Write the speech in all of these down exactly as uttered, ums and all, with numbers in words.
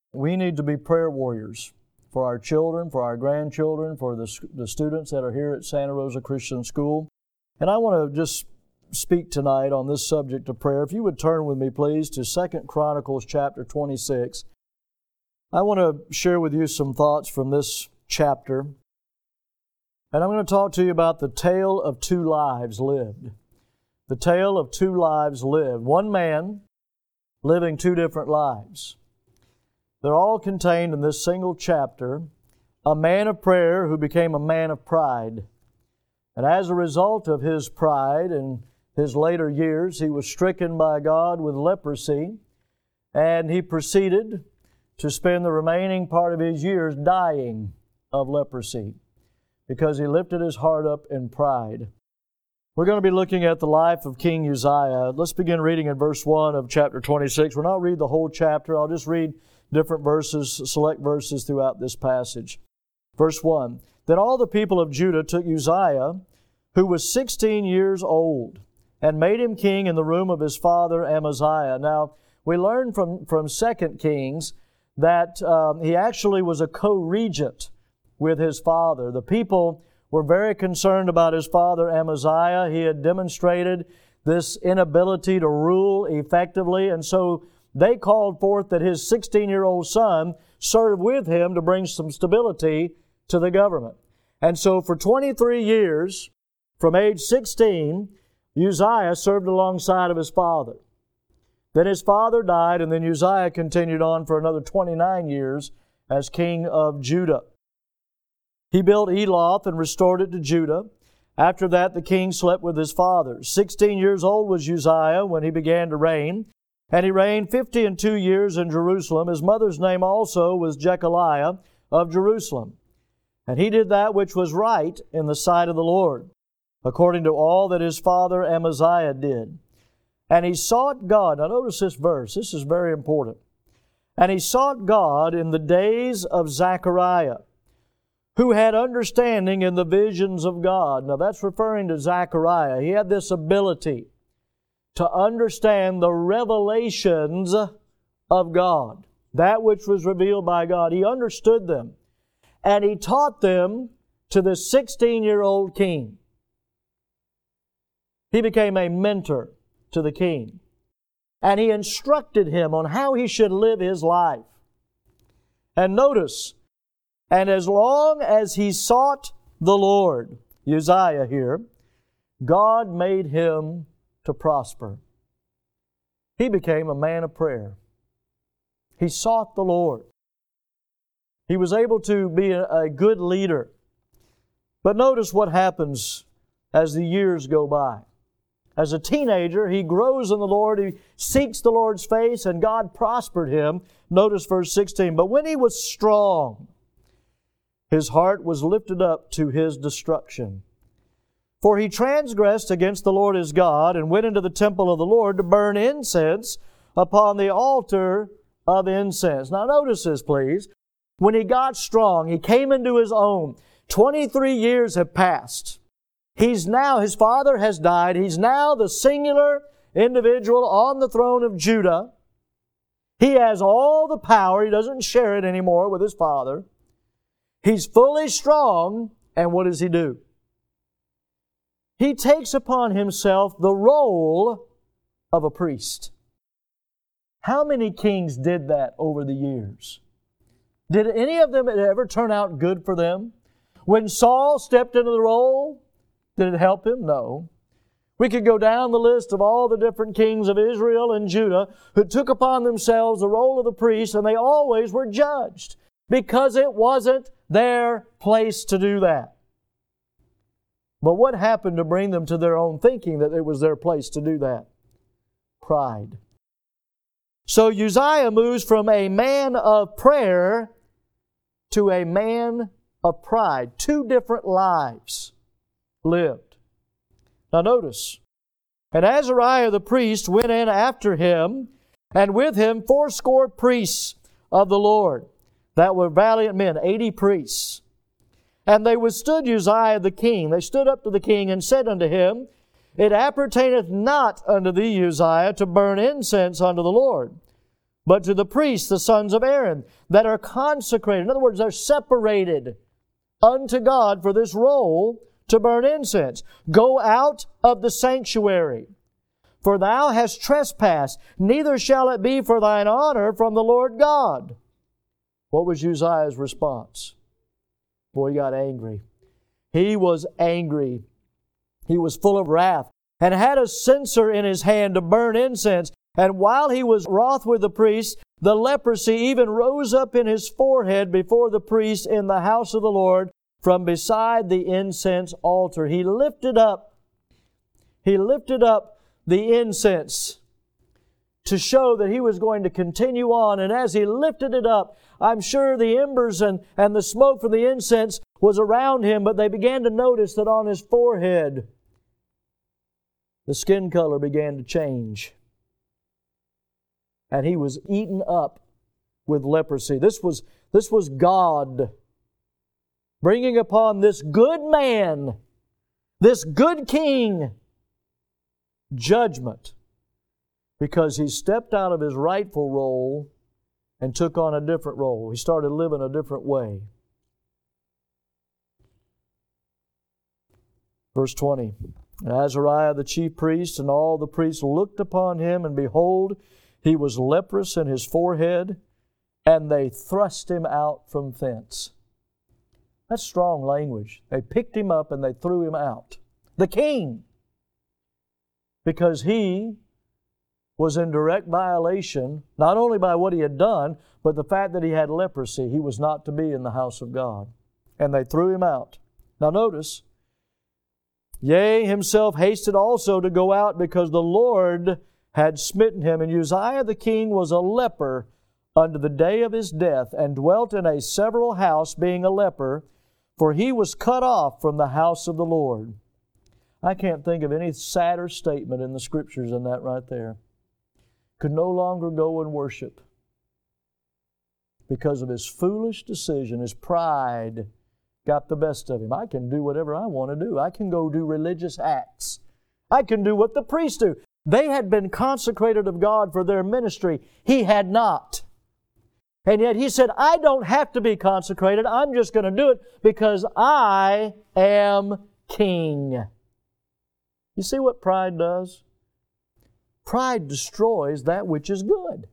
We need to be prayer warriors for our children, for our grandchildren, for the, the students that are here at Santa Rosa Christian School. And I want to just speak tonight on this subject of prayer. If you would turn with me, please, to Second Chronicles chapter twenty-six. I want to share with you some thoughts from this chapter. And I'm going to talk to you about the tale of two lives lived. The tale of two lives lived. One man living two different lives. They're all contained in this single chapter. A man of prayer who became a man of pride. And as a result of his pride and his later years, he was stricken by God with leprosy, and he proceeded to spend the remaining part of his years dying of leprosy because he lifted his heart up in pride. We're going to be looking at the life of King Uzziah. Let's begin reading in verse one of chapter twenty-six. We'll not read the whole chapter. I'll just read different verses, select verses throughout this passage. Verse one, Then all the people of Judah took Uzziah, who was sixteen years old, and made him king in the room of his father Amaziah. Now, we learn from, from Second Kings that um, he actually was a co-regent with his father. The people were very concerned about his father Amaziah. He had demonstrated this inability to rule effectively, and so they called forth that his sixteen-year-old son serve with him to bring some stability to the government. And so for twenty-three years, from age sixteen, Uzziah served alongside of his father. Then his father died, and then Uzziah continued on for another twenty-nine years as king of Judah. He built Eloth and restored it to Judah. After that, the king slept with his fathers. Sixteen years old was Uzziah when he began to reign, and he reigned fifty and two years in Jerusalem. His mother's name also was Jechaliah of Jerusalem. And he did that which was right in the sight of the Lord, according to all that his father Amaziah did. And he sought God. Now notice this verse. This is very important. And he sought God in the days of Zechariah, who had understanding in the visions of God. Now that's referring to Zechariah. He had this ability to understand the revelations of God, that which was revealed by God. He understood them. And he taught them to the sixteen-year-old king. He became a mentor to the king. And he instructed him on how he should live his life. And notice, and as long as he sought the Lord, Uzziah here, God made him to prosper. He became a man of prayer. He sought the Lord. He was able to be a, a good leader. But notice what happens as the years go by. As a teenager, he grows in the Lord, he seeks the Lord's face, and God prospered him. Notice verse sixteen, But when he was strong, his heart was lifted up to his destruction. For he transgressed against the Lord his God, and went into the temple of the Lord to burn incense upon the altar of incense. Now notice this, please. When he got strong, he came into his own. twenty-three years have passed. He's now, his father has died. He's now the singular individual on the throne of Judah. He has all the power. He doesn't share it anymore with his father. He's fully strong, and what does he do? He takes upon himself the role of a priest. How many kings did that over the years? Did any of them ever turn out good for them? When Saul stepped into the role, did it help him? No. We could go down the list of all the different kings of Israel and Judah who took upon themselves the role of the priest, and they always were judged because it wasn't their place to do that. But what happened to bring them to their own thinking that it was their place to do that? Pride. So Uzziah moves from a man of prayer to a man of pride. Two different lives lived. Now notice, and Azariah the priest went in after him, and with him fourscore priests of the Lord, that were valiant men, eighty priests. And they withstood Uzziah the king. They stood up to the king and said unto him, It appertaineth not unto thee, Uzziah, to burn incense unto the Lord. but to the priests, the sons of Aaron, that are consecrated. In other words, they're separated unto God for this role to burn incense. Go out of the sanctuary, for thou hast trespassed, neither shall it be for thine honor from the Lord God. What was Uzziah's response? Boy, he got angry. He was angry. He was full of wrath, and had a censer in his hand to burn incense. And while he was wroth with the priest, the leprosy even rose up in his forehead before the priest in the house of the Lord from beside the incense altar. He lifted up, he lifted up the incense to show that he was going to continue on. And as he lifted it up, I'm sure the embers and, and the smoke from the incense was around him, but they began to notice that on his forehead, the skin color began to change. And he was eaten up with leprosy. This was, this was God bringing upon this good man, this good king, judgment, because he stepped out of his rightful role and took on a different role. He started living a different way. Verse twenty, and Azariah the chief priest and all the priests looked upon him, and behold, he was leprous in his forehead, and they thrust him out from thence. That's strong language. They picked him up and they threw him out. The king, because he was in direct violation, not only by what he had done, but the fact that he had leprosy. He was not to be in the house of God. And they threw him out. Now notice, yea, himself hasted also to go out, because the Lord had smitten him. And Uzziah the king was a leper unto the day of his death, and dwelt in a several house, being a leper, for he was cut off from the house of the Lord. I can't think of any sadder statement in the Scriptures than that right there. Could no longer go and worship because of his foolish decision. His pride got the best of him. I can do whatever I want to do. I can go do religious acts. I can do what the priests do. They had been consecrated of God for their ministry. He had not. And yet he said, I don't have to be consecrated. I'm just going to do it because I am king. You see what pride does? Pride destroys that which is good.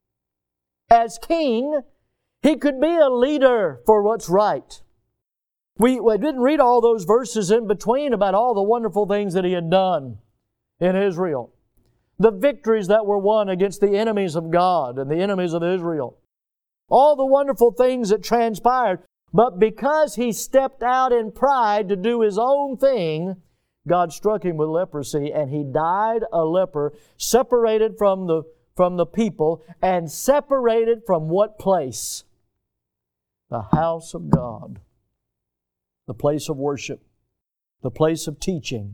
As king, he could be a leader for what's right. We, we didn't read all those verses in between about all the wonderful things that he had done in Israel. The victories that were won against the enemies of God and the enemies of Israel. All the wonderful things that transpired. But because he stepped out in pride to do his own thing, God struck him with leprosy, and he died a leper, separated from the, from the people, and separated from what place? The house of God. The place of worship. The place of teaching.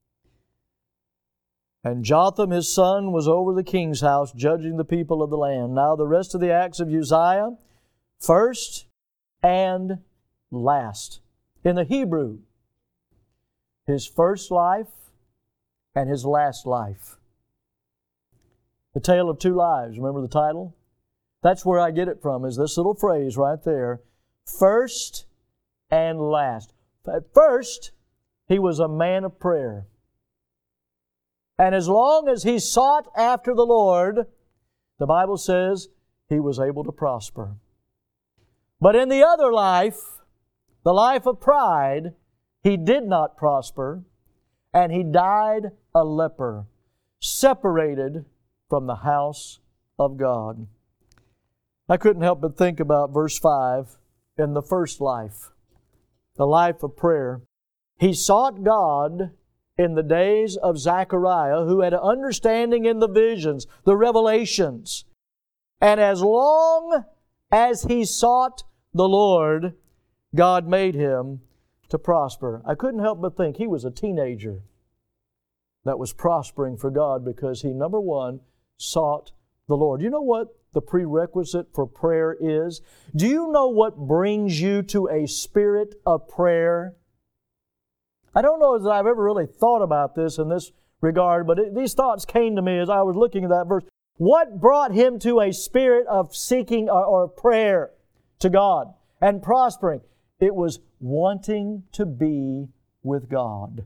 And Jotham his son was over the king's house, judging the people of the land. Now the rest of the acts of Uzziah, first and last. In the Hebrew, his first life and his last life. The Tale of Two Lives. Remember the title? That's where I get it from, is this little phrase right there. First and last. At first, he was a man of prayer. And as long as he sought after the Lord, the Bible says he was able to prosper. But in the other life, the life of pride, he did not prosper, and he died a leper, separated from the house of God. I couldn't help but think about verse five in the first life, the life of prayer. He sought God in the days of Zechariah, who had understanding in the visions, the revelations. And as long as he sought the Lord, God made him to prosper. I couldn't help but think he was a teenager that was prospering for God because he, number one, sought the Lord. You know what the prerequisite for prayer is? Do you know what brings you to a spirit of prayer? I don't know that I've ever really thought about this in this regard, but it, these thoughts came to me as I was looking at that verse. What brought him to a spirit of seeking or, or prayer to God and prospering? It was wanting to be with God.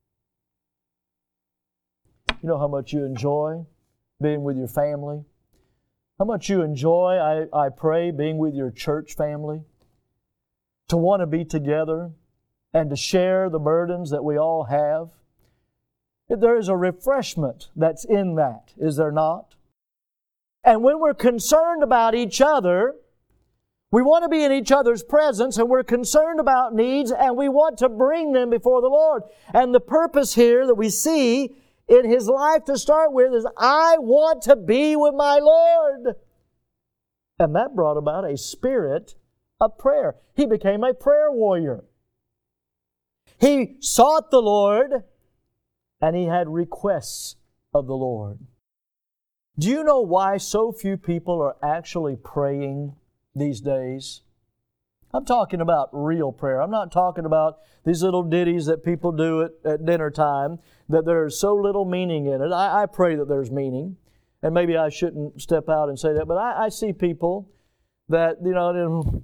You know how much you enjoy being with your family? How much you enjoy, I, I pray, being with your church family? To want to be together and to share the burdens that we all have. There is a refreshment that's in that, is there not? And when we're concerned about each other, we want to be in each other's presence, and we're concerned about needs, and we want to bring them before the Lord. And the purpose here that we see in his life to start with is, I want to be with my Lord. And that brought about a spirit of prayer. He became a prayer warrior. He sought the Lord, and he had requests of the Lord. Do you know why so few people are actually praying these days? I'm talking about real prayer. I'm not talking about these little ditties that people do at, at dinner time, that there's so little meaning in it. I, I pray that there's meaning, and maybe I shouldn't step out and say that, but I, I see people that, you know,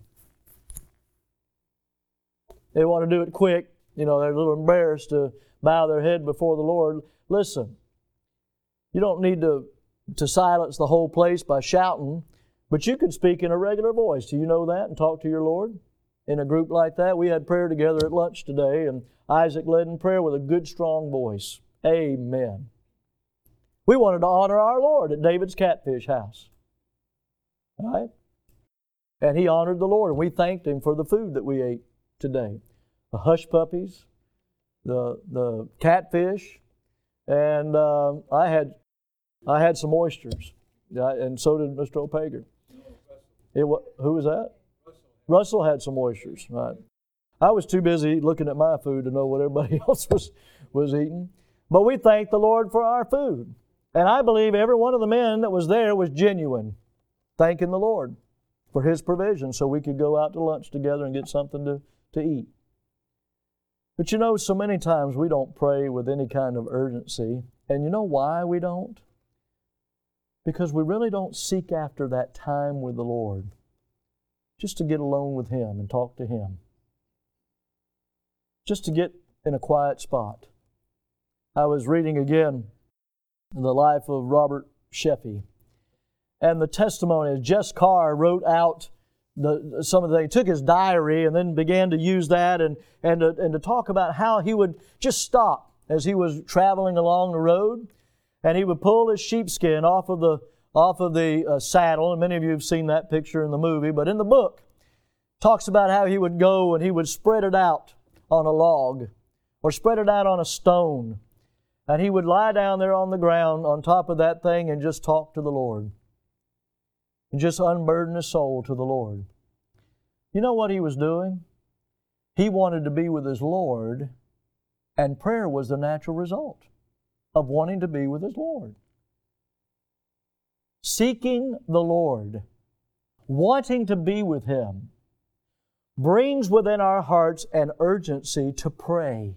they want to do it quick. You know, they're a little embarrassed to bow their head before the Lord. Listen, you don't need to, to silence the whole place by shouting, but you can speak in a regular voice. Do you know that? And talk to your Lord in a group like that. We had prayer together at lunch today, and Isaac led in prayer with a good, strong voice. Amen. We wanted to honor our Lord at David's Catfish House. All right? And he honored the Lord, and we thanked Him for the food that we ate today. The hush puppies, the the catfish, and uh, I had I had some oysters, and so did Mister Opager. It, who was that? Russell had some oysters. Right. I was too busy looking at my food to know what everybody else was was eating. But we thanked the Lord for our food, and I believe every one of the men that was there was genuine, thanking the Lord for His provision, so we could go out to lunch together and get something to, to eat. But you know, so many times we don't pray with any kind of urgency. And you know why we don't? Because we really don't seek after that time with the Lord, just to get alone with Him and talk to Him. Just to get in a quiet spot. I was reading again the life of Robert Sheffey. And the testimony of Jess Carr wrote out The, some of the, he took his diary and then began to use that and, and, to, and to talk about how he would just stop as he was traveling along the road, and he would pull his sheepskin off of the, off of the uh, saddle, and many of you have seen that picture in the movie, but in the book, talks about how he would go and he would spread it out on a log or spread it out on a stone, and he would lie down there on the ground on top of that thing and just talk to the Lord. And just unburden his soul to the Lord. You know what he was doing? He wanted to be with his Lord, and prayer was the natural result of wanting to be with his Lord. Seeking the Lord, wanting to be with Him, brings within our hearts an urgency to pray,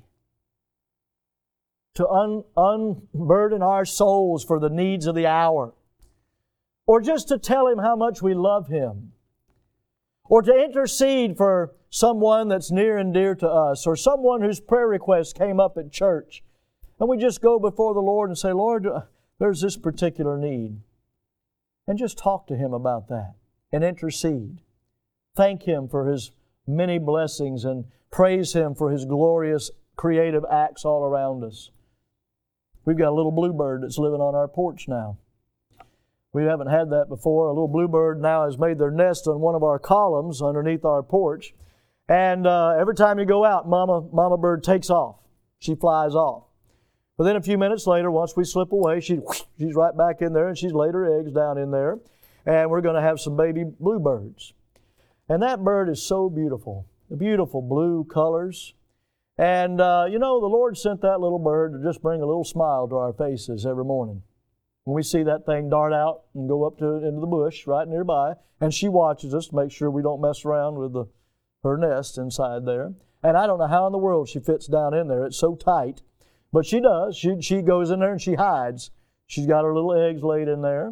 to un- unburden our souls for the needs of the hour, or just to tell Him how much we love Him, or to intercede for someone that's near and dear to us, or someone whose prayer request came up at church. And we just go before the Lord and say, Lord, there's this particular need. And just talk to Him about that and intercede. Thank Him for His many blessings and praise Him for His glorious creative acts all around us. We've got a little bluebird that's living on our porch now. We haven't had that before. A little bluebird now has made their nest on one of our columns underneath our porch. And uh, every time you go out, mama, mama bird takes off. She flies off. But then a few minutes later, once we slip away, she, she's right back in there, and she's laid her eggs down in there. And we're going to have some baby bluebirds. And that bird is so beautiful. The beautiful blue colors. And, uh, you know, the Lord sent that little bird to just bring a little smile to our faces every morning. When we see that thing dart out and go up to into the bush right nearby, and she watches us to make sure we don't mess around with the, her nest inside there. And I don't know how in the world she fits down in there. It's so tight. But she does. She, she goes in there and she hides. She's got her little eggs laid in there.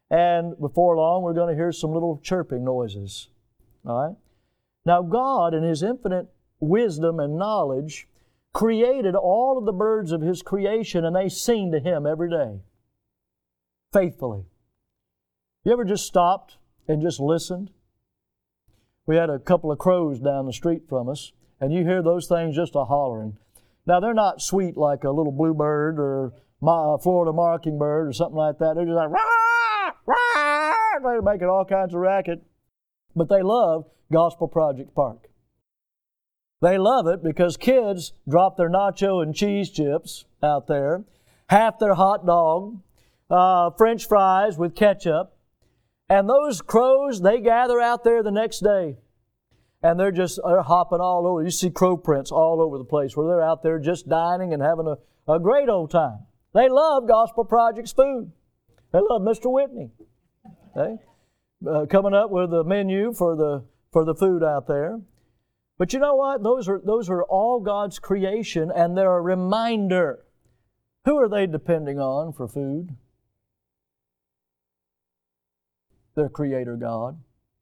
And before long, we're going to hear some little chirping noises. All right? Now, God, in His infinite wisdom and knowledge, created all of the birds of His creation, and they sing to Him every day, faithfully. You ever just stopped and just listened? We had a couple of crows down the street from us, and you hear those things just a hollering. Now, they're not sweet like a little bluebird or a Florida mockingbird or something like that. They're just like, rah, rah, they're making all kinds of racket. But they love Gospel Project Park. They love it because kids drop their nacho and cheese chips out there, half their hot dog, uh, French fries with ketchup, and those crows, they gather out there the next day. And they're just they're hopping all over. You see crow prints all over the place where they're out there just dining and having a, a great old time. They love Gospel Project's food. They love Mister Whitney. Okay? Uh, coming up with a menu for the for the food out there. But you know what? Those are those are all God's creation, and they're a reminder. Who are they depending on for food? Their Creator God.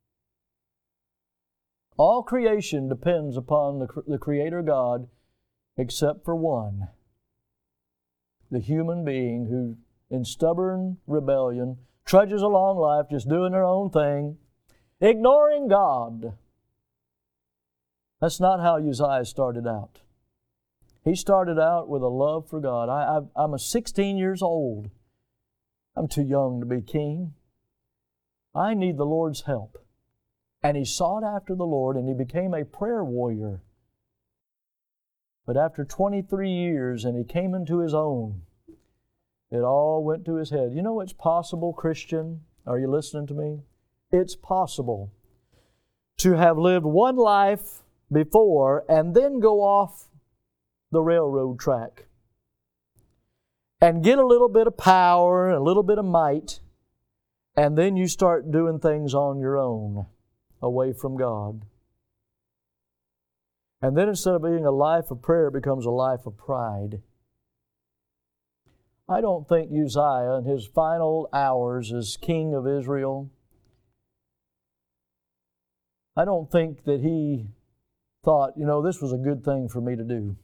All creation depends upon the, the Creator God except for one. The human being who, in stubborn rebellion, trudges along life just doing their own thing, ignoring God. That's not how Uzziah started out. He started out with a love for God. I, I, I'm a sixteen years old. I'm too young to be king. I need the Lord's help. And he sought after the Lord, and he became a prayer warrior. But after twenty-three years, and he came into his own, it all went to his head. You know it's possible, Christian? Are you listening to me? It's possible to have lived one life before and then go off the railroad track and get a little bit of power, a little bit of might, and then you start doing things on your own, away from God. And then instead of being a life of prayer, it becomes a life of pride. I don't think Uzziah, in his final hours as king of Israel, I don't think that he thought, you know, this was a good thing for me to do.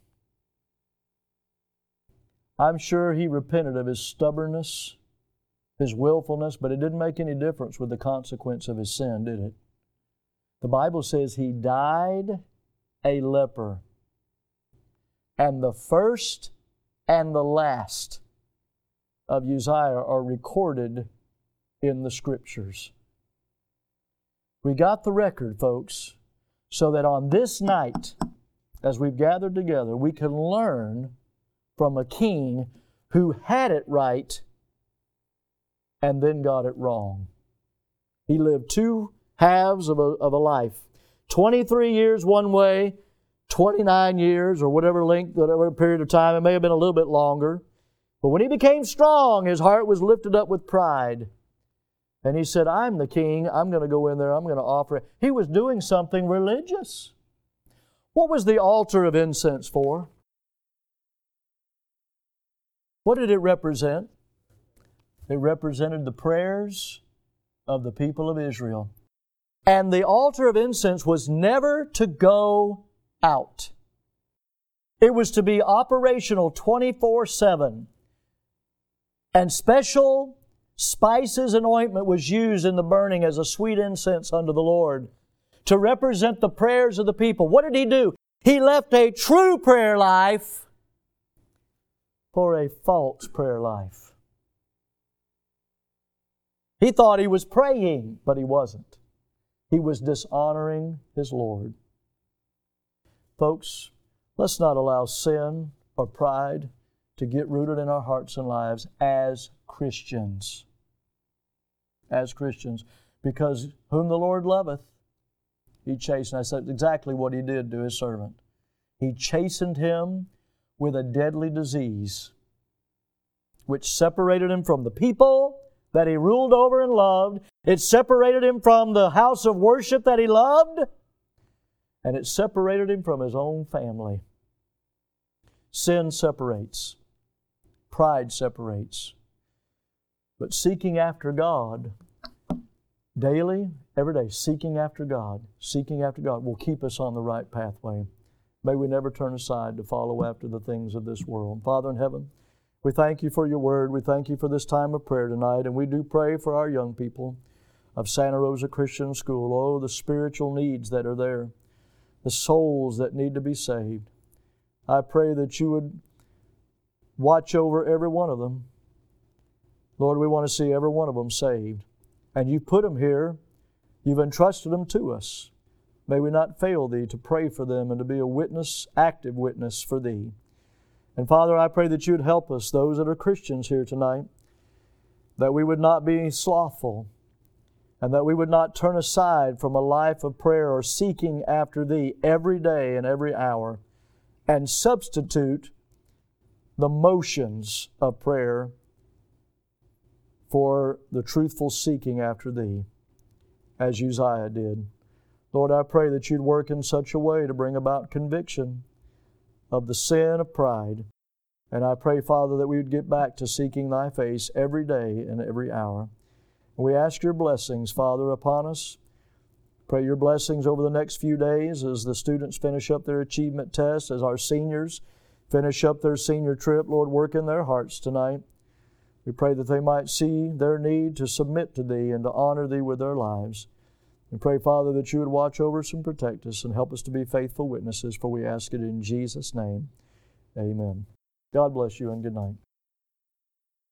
I'm sure he repented of his stubbornness, his willfulness, but it didn't make any difference with the consequence of his sin, did it? The Bible says he died a leper. And the first and the last of Uzziah are recorded in the Scriptures. We got the record, folks, so that on this night, as we've gathered together, we can learn from a king who had it right and then got it wrong. He lived two halves of a, of a life. twenty-three years one way, twenty-nine years, or whatever length, whatever period of time. It may have been a little bit longer. But when he became strong, his heart was lifted up with pride. And he said, I'm the king. I'm going to go in there. I'm going to offer it. He was doing something religious. What was the altar of incense for? What did it represent? It represented the prayers of the people of Israel. And the altar of incense was never to go out. It was to be operational twenty-four seven. And special spices and ointment was used in the burning as a sweet incense unto the Lord to represent the prayers of the people. What did he do? He left a true prayer life for a false prayer life. He thought he was praying, but he wasn't. He was dishonoring his Lord. Folks, let's not allow sin or pride to get rooted in our hearts and lives as Christians. As Christians. Because whom the Lord loveth, He chasteneth. That's exactly what He did to His servant. He chastened him with a deadly disease, which separated him from the people that he ruled over and loved. It separated him from the house of worship that he loved. And it separated him from his own family. Sin separates. Pride separates. But seeking after God daily, every day, seeking after God, seeking after God will keep us on the right pathway. May we never turn aside to follow after the things of this world. Father in heaven, we thank You for Your Word. We thank You for this time of prayer tonight, and we do pray for our young people of Santa Rosa Christian School. Oh, the spiritual needs that are there, the souls that need to be saved. I pray that You would watch over every one of them. Lord, we want to see every one of them saved. And You put them here. You've entrusted them to us. May we not fail Thee to pray for them and to be a witness, active witness for Thee. And Father, I pray that You'd help us, those that are Christians here tonight, that we would not be slothful, and that we would not turn aside from a life of prayer or seeking after Thee every day and every hour, and substitute the motions of prayer for the truthful seeking after Thee, as Uzziah did. Lord, I pray that You'd work in such a way to bring about conviction of the sin of pride. And I pray, Father, that we would get back to seeking Thy face every day and every hour. We ask Your blessings, Father, upon us. Pray Your blessings over the next few days as the students finish up their achievement tests, as our seniors finish up their senior trip. Lord, work in their hearts tonight. We pray that they might see their need to submit to Thee and to honor Thee with their lives. We pray, Father, that You would watch over us and protect us and help us to be faithful witnesses, for we ask it in Jesus' name. Amen. God bless you and good night.